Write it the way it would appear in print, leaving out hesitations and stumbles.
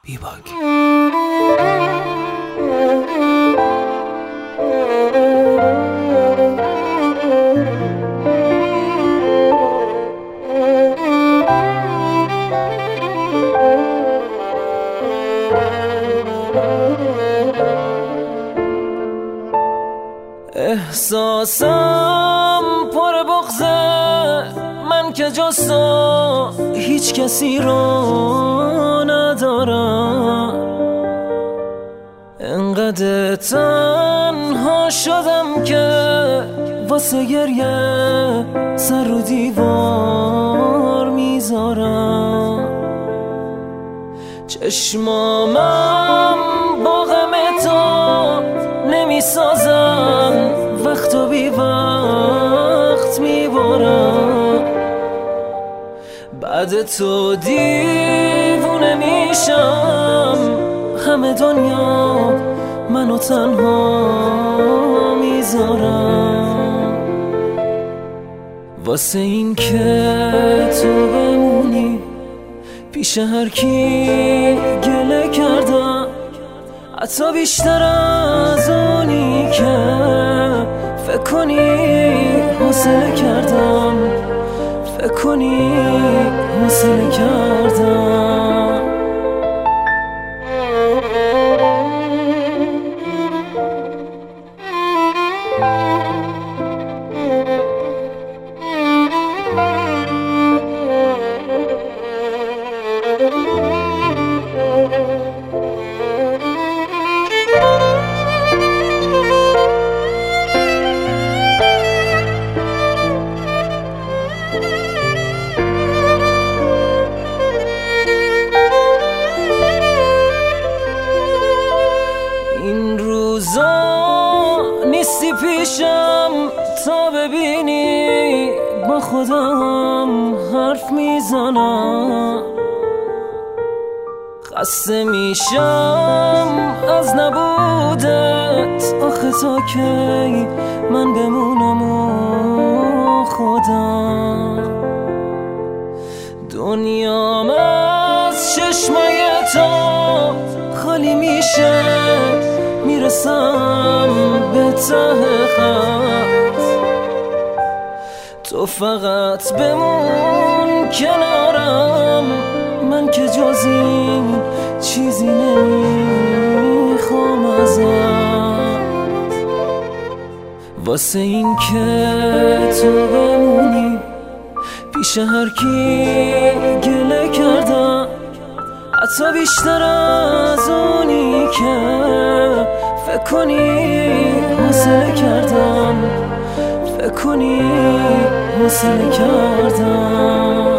بیباک. احساسم پر بغضه، من که جز تو هیچ کسی رو ندارم. انقدر تنها شدم که واسه گریه سر رو دیوار میذارم. چشمامم با غم تو نمیسازن، وقت و بی وقت میبارم. بعد تو دیوونه میشم، همه دنیا منو تنها میذارم. واسه این که تو بمونی پیش هر کی گله کردم، حتی بیشتر از اونی که فکر کنی حوصله کردم، فکر کنی حوصله کردم. نیستی پیشم تا ببینی با خودم حرف میزنم. خسته میشم از نبودت، آخه تا کی من بمونم و خودم. دنیام از چشمای تو خالی میشه، میرسم به ته خط. تو فقط بمون کنارم، من که جز این چیزی نمیخوام ازت. واسه این که تو بمونی پیش هر کی گله کردم، حتی بیشتر از اونی که فکر کنی حوصله کردم، فکر کنی حوصله کردم.